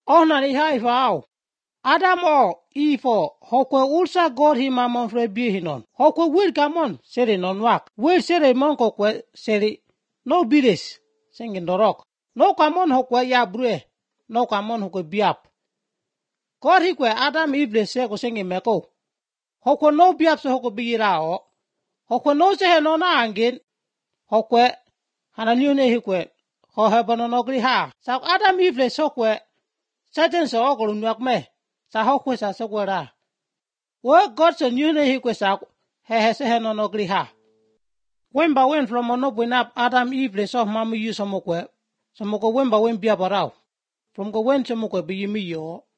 Onani hai vau. Adam o Eve hokwe ulsa God hima mon frebi hinon. Hokwe wil gamon seri non wak. Wil seri mon kokwe seri no bides singin dorok. No kamon hokwe ya brue. No kamon hokwe biap. God hikwe Adam Eve se ko singin meko. Hokwe no biap se hokwe biyira o. Hokwe no se he no na angin. Hokwe hananiune hikwe. Ho hebono no gri ha. Sa Adam Eve sokwe. Satan se ogolu nyak me. Sa hokwe sa sokwera. We God se nyune hikwe sa he se he no gri ha. Wemba wen from ono bwinap Adam Eve so mamu yu somokwe. Somoko wemba wen bia barau. From go wen somokwe bi yimi yo.